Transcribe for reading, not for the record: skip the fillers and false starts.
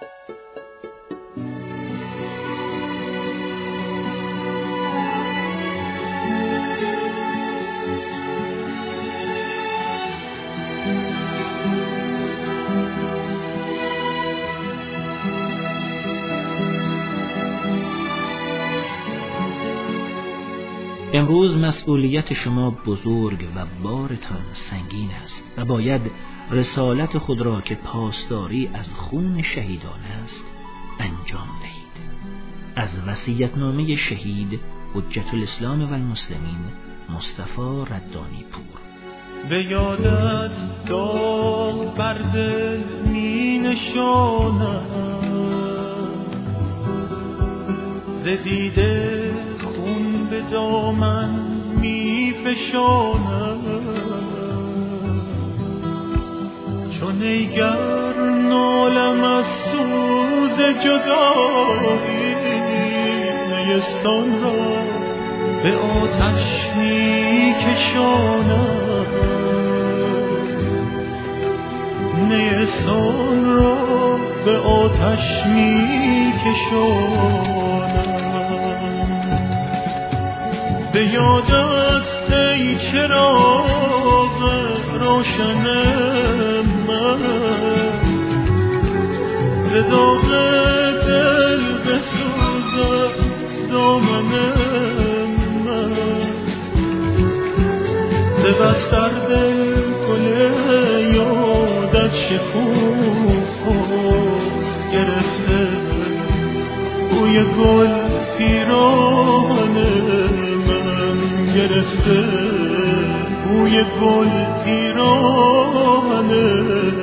امروز مسئولیت شما بزرگ و بارتان سنگین است و باید رسالت خود را که پاسداری از خون شهیدان است انجام دهید. از وصیت‌نامه شهید حجت الاسلام و المسلمین مصطفی ردانی پور. به یادت داغ بر دل می نشانم، ز دیده خون به دامن می فشانم، چون ایگر نالم از سوز جدایی، نیستان را به آتش می کشانم، نیستان را به آتش می کشانم. به یادت ای چراغ روشن من، ز داغ دل بسوزد دامن من، ز بستر دل گل یادت شکوفاست گرفته، بوی گل پیراهن من گرفته، بوی گل پیراهن